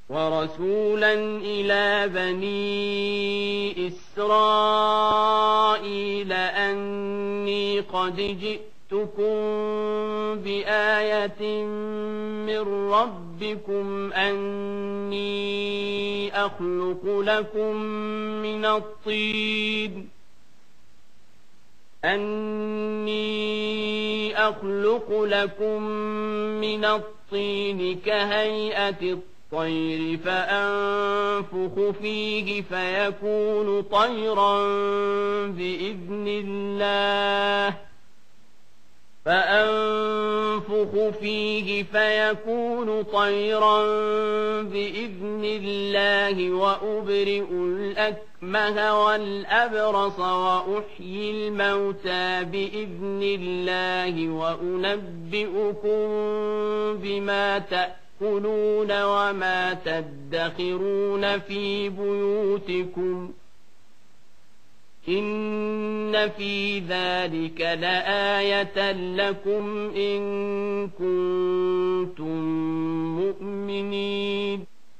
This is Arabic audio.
ورسولا إلى بني إسرائيل أني قد جئتكم بآية من ربكم أني أخلق لكم من الطين كهيئة الطير فأنفخ فيه فيكون طيرا بإذن الله وأبرئ الأكمه والأبرص وأحيي الموتى بإذن الله وأنبئكم بما تأكلون وما تدخرون في بيوتكم إن في ذلك لآية لكم إن كنتم